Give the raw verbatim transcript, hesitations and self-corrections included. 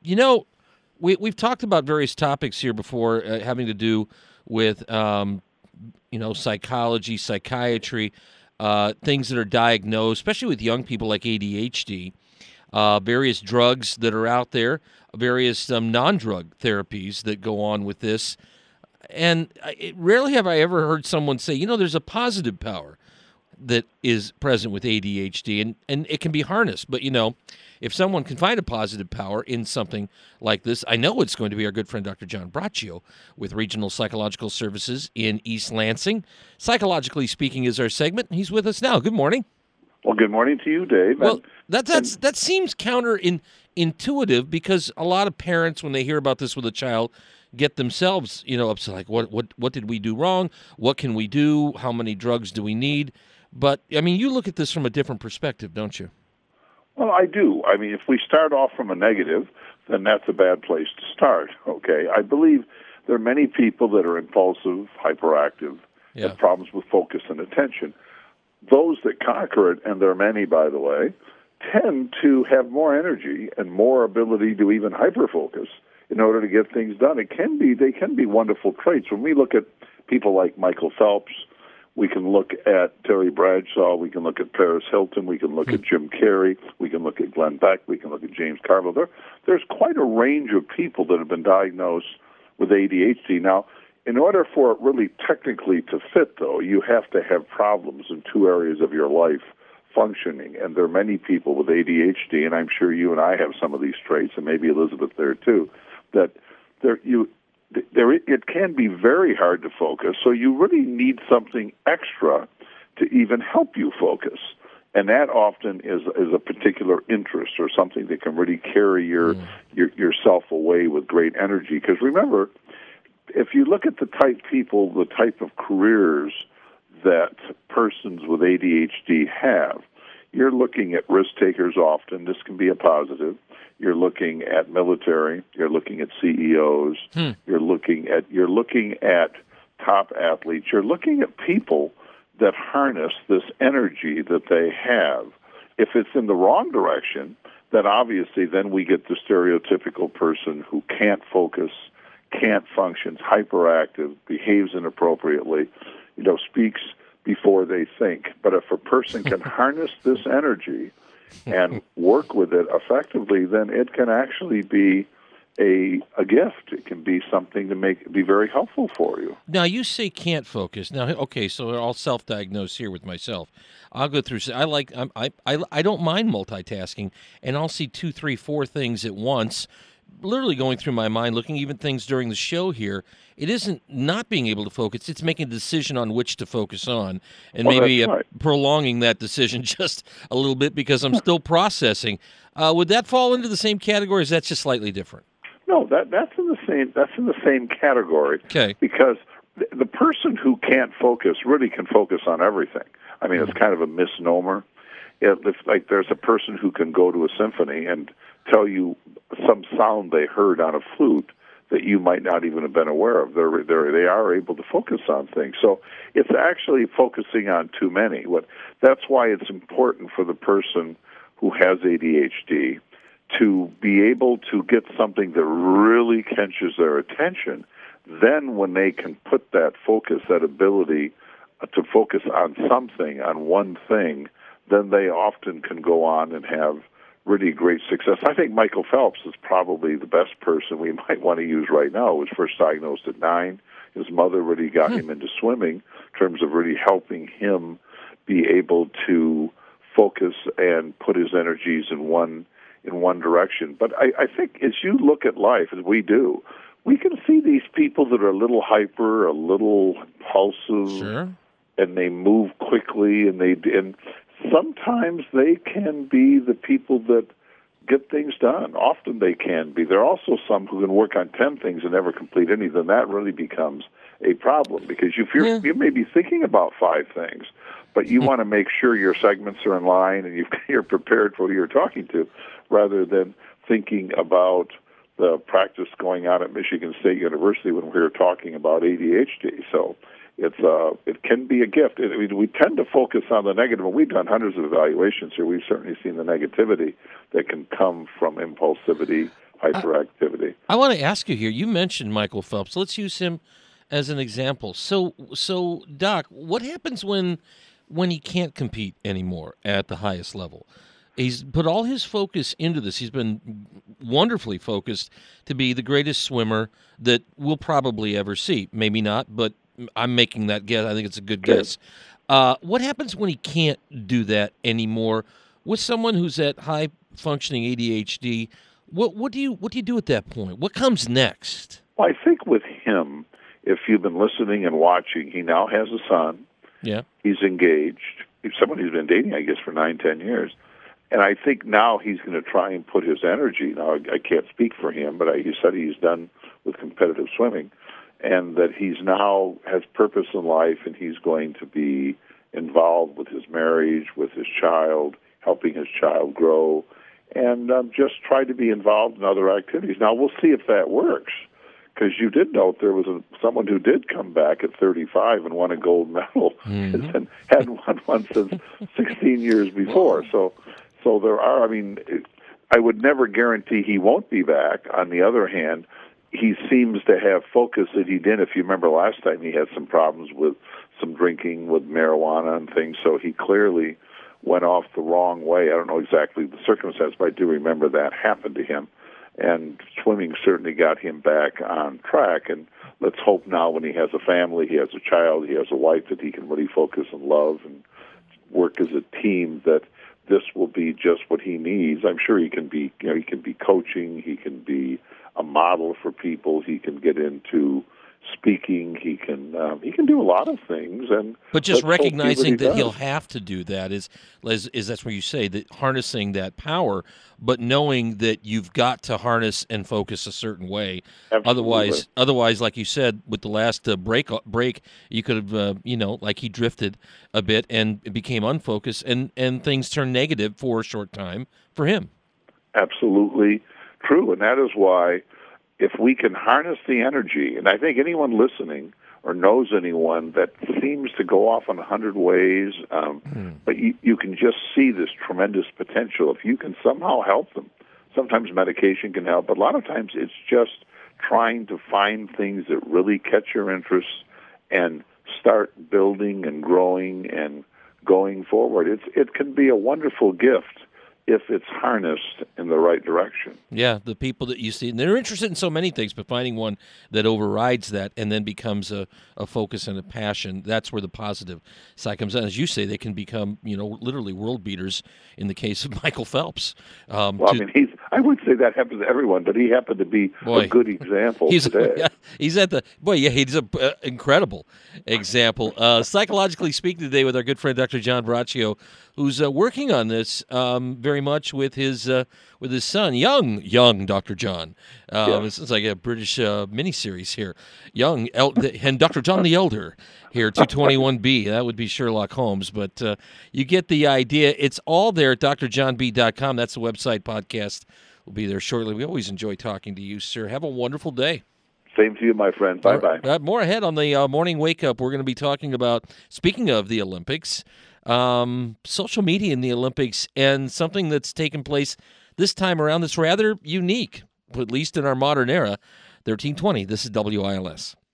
You know, we, we've talked about various topics here before uh, having to do with, um, you know, psychology, psychiatry, uh, things that are diagnosed, especially with young people like A D H D, uh, various drugs that are out there, various um, non-drug therapies that go on with this. And I, rarely have I ever heard someone say, you know, there's a positive power that is present with A D H D, and, and it can be harnessed. But, you know, if someone can find a positive power in something like this, I know it's going to be our good friend Doctor John Braccio with Regional Psychological Services in East Lansing. Psychologically Speaking is our segment. He's with us now. Good morning. Well, good morning to you, Dave. Well, and, that that's, and, that seems counterintuitive because a lot of parents, when they hear about this with a child, get themselves, you know, upset, like, what, what, what did we do wrong? What can we do? How many drugs do we need? But, I mean, you look at this from a different perspective, don't you? Well, I do. I mean, if we start off from a negative, then that's a bad place to start, okay? I believe there are many people that are impulsive, hyperactive, yeah. have problems with focus and attention. Those that conquer it, and there are many, by the way, tend to have more energy and more ability to even hyperfocus in order to get things done. It can be, they can be wonderful traits. When we look at people like Michael Phelps, we can look at Terry Bradshaw, we can look at Paris Hilton, we can look at Jim Carrey, we can look at Glenn Beck, we can look at James Carville. There, there's quite a range of people that have been diagnosed with A D H D. Now, in order for it really technically to fit, though, you have to have problems in two areas of your life functioning, and there are many people with A D H D, and I'm sure you and I have some of these traits, and maybe Elizabeth there too, that there you there it can be very hard to focus, so you really need something extra to even help you focus. And that often is is a particular interest or something that can really carry your, mm. your yourself away with great energy. Because remember, if you look at the type people, the type of careers that persons with A D H D have, you're looking at risk takers often. This can be a positive. You're looking at military. You're looking at C E Os. Hmm. You're looking at you're looking at top athletes. You're looking at people that harness this energy that they have. If it's in the wrong direction, then obviously then we get the stereotypical person who can't focus, can't function, hyperactive, behaves inappropriately, you know, speaks before they think. But if a person can harness this energy and work with it effectively, then it can actually be a a gift. It can be something to make be very helpful for you. Now, you say can't focus. Now, okay, so I'll self-diagnose here with myself. I'll go through. I like. I'm, I I I don't mind multitasking, and I'll see two, three, four things at once. Literally going through my mind, looking even things during the show here. It isn't not being able to focus. It's making a decision on which to focus on, and well, maybe uh, right. prolonging that decision just a little bit because I'm still processing. Uh, would that fall into the same category? Or is that just slightly different? No, that that's in the same that's in the same category. Okay. Because the, the person who can't focus really can focus on everything. I mean, mm-hmm. it's kind of a misnomer. It, it's like there's a person who can go to a symphony and tell you some sound they heard on a flute that you might not even have been aware of. They're, they're, they are able to focus on things. So it's actually focusing on too many. What That's why it's important for the person who has A D H D to be able to get something that really catches their attention. Then when they can put that focus, that ability to focus on something, on one thing, then they often can go on and have really great success. I think Michael Phelps is probably the best person we might want to use right now. He was first diagnosed at nine. His mother really got hmm. him into swimming in terms of really helping him be able to focus and put his energies in one in one direction. But I, I think as you look at life, as we do, we can see these people that are a little hyper, a little impulsive, sure. and they move quickly, and they and sometimes they can be the people that get things done. Often they can be. There are also some who can work on ten things and never complete any. Then that really becomes a problem because if you're, yeah. you may be thinking about five things, but you want to make sure your segments are in line and you've, you're prepared for who you're talking to, rather than thinking about the practice going on at Michigan State University when we were talking about A D H D. So it's uh, it can be a gift. It, we, we tend to focus on the negative, and we've done hundreds of evaluations here. We've certainly seen the negativity that can come from impulsivity, hyperactivity. I, I want to ask you here. You mentioned Michael Phelps. Let's use him as an example. So, so Doc, what happens when when he can't compete anymore at the highest level? He's put all his focus into this. He's been wonderfully focused to be the greatest swimmer that we'll probably ever see. Maybe not, but I'm making that guess. I think it's a good guess. Uh, what happens when he can't do that anymore with someone who's at high functioning A D H D? What what do you what do you do at that point? What comes next? Well, I think with him, if you've been listening and watching, he now has a son. Yeah, he's engaged. He's someone he's been dating, I guess, for nine, ten years. And I think now he's going to try and put his energy. Now, I, I can't speak for him, but I, he said he's done with competitive swimming, and that he's now has purpose in life, and he's going to be involved with his marriage, with his child, helping his child grow, and um, just try to be involved in other activities. Now, we'll see if that works, because you did note there was a, someone who did come back at thirty-five and won a gold medal, mm-hmm. and hadn't won one since sixteen years before. So. So there are, I mean, I would never guarantee he won't be back. On the other hand, he seems to have focus that he did. If you remember last time, he had some problems with some drinking, with marijuana and things, so he clearly went off the wrong way. I don't know exactly the circumstance, but I do remember that happened to him. And swimming certainly got him back on track. And let's hope now when he has a family, he has a child, he has a wife, that he can really focus and love and work as a team, that this will be just what he needs. I'm sure he can be, you know, he can be coaching, he can be a model for people, he can get into speaking, he can um, he can do a lot of things. And but just recognizing he that he'll have to do that is, is is that's where you say that harnessing that power, but knowing that you've got to harness and focus a certain way. Absolutely. Otherwise, otherwise, like you said with the last uh, break, break, you could have, uh, you know, like he drifted a bit and became unfocused, and and things turned negative for a short time for him. Absolutely true, and that is why, if we can harness the energy, and I think anyone listening or knows anyone that seems to go off in a hundred ways, um, mm. but you, you can just see this tremendous potential. If you can somehow help them, sometimes medication can help, but a lot of times it's just trying to find things that really catch your interest and start building and growing and going forward. It's, it can be a wonderful gift if it's harnessed in the right direction. Yeah, the people that you see, and they're interested in so many things, but finding one that overrides that and then becomes a, a focus and a passion, that's where the positive side comes in. As you say, they can become, you know, literally world beaters in the case of Michael Phelps. Um, well, to, I mean, he's, I would say that happens to everyone, but he happened to be boy, a good example he's, today. Yeah, he's at the, boy, yeah, he's an uh, incredible example. Uh, psychologically speaking today with our good friend Doctor John Braccio, who's uh, working on this um, very much with his uh, with his son, young young Doctor John. Um, yeah. It's like a British uh, miniseries here, young El- and Doctor John the Elder here, two twenty-one B. That would be Sherlock Holmes, but uh, you get the idea. It's all there at D R john b dot com. That's the website. Podcast will be there shortly. We always enjoy talking to you, sir. Have a wonderful day. Same to you, my friend. Bye-bye. Uh, more ahead on the uh, Morning Wake Up. We're going to be talking about, speaking of the Olympics, um, social media in the Olympics, and something that's taken place this time around that's rather unique, at least in our modern era. thirteen twenty, this is W I L S.